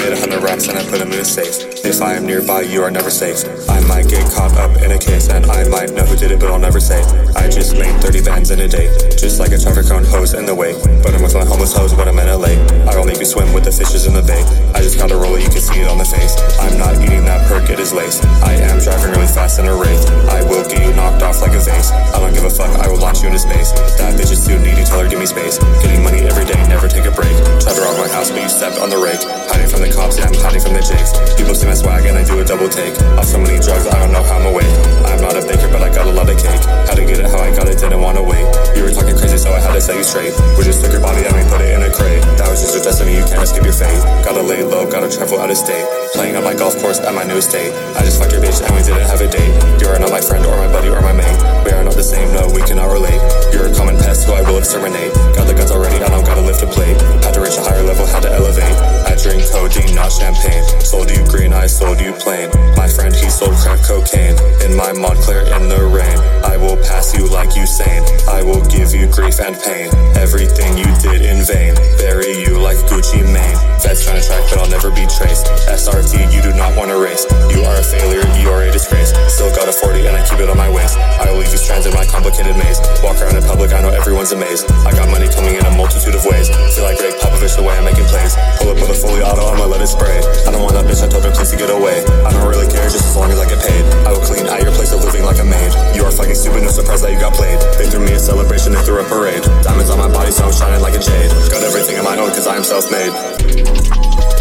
made 100 racks and I put them in a safe. If I am nearby, you are never safe. I might get caught up in a case, and I might know who did it, but I'll never say. I just made 30 bands in a day, just like a traffic cone hose in the way. But I'm with my homeless hoes when I'm in LA. I will make you swim with the fishes in the bay. I just got a roller, you can see it on the face. I'm not eating that perk, it is lace. I am driving really fast in a wraith. I will get you knocked off like a vase. I don't give a fuck, I will launch you into space. That bitch is too needy, tell her give me space. Getting money every day, never take a break. Tried to rob my house, but you stepped on the rake. Hiding from the cops, yeah, I'm hiding from the jakes. People see my swag and I do a double take. Off so many drugs, I don't know how I'm awake. I'm not a baker, but I got a lot of cake. How to get it, how I got it, didn't wanna wait. You were talking crazy, so I had to set you straight. We just took your body and we put it in a crate. That was just your destiny, you can't escape your fate. Gotta lay low, gotta travel out of state. Playing on my golf course at my new estate. I just fucked your bitch and we didn't have a date. You are not my friend or my buddy or my mate. We are not the same, no, we cannot relate. You're a common pest who I will exterminate. Got the guns already, I don't gotta lift a plate. Had to reach a higher level, had to elevate. I drink codeine, not champagne. Sold you green, I sold you plain. My friend, he sold crack cocaine. In my Montclair in the rain. I will pass you like Usain. I will give you grief and pain. Everything you did in vain. Bury you like Gucci Mane. Feds trying to track, but I'll never be traced. SRT, you do not want to race. You are a failure, you are a disgrace. Still got a 40 and I keep it on my waist. I will leave you stranded in my complicated maze. Walk around in public, I know everyone's amazed. I got money coming in a multitude of ways. Feel like Greg Popovich the way I'm making plays. Pull up with a fully auto, I'ma let it spray. I don't want that bitch, I told her please to get away. I don't really care, just as long as I get paid. I will clean out your place of living like a maid. You are fucking stupid, no surprise that you got played. They threw me a celebration, they threw a parade. Diamonds on my body, so I'm shining like a jade. Got everything on my own, cause I am self-made.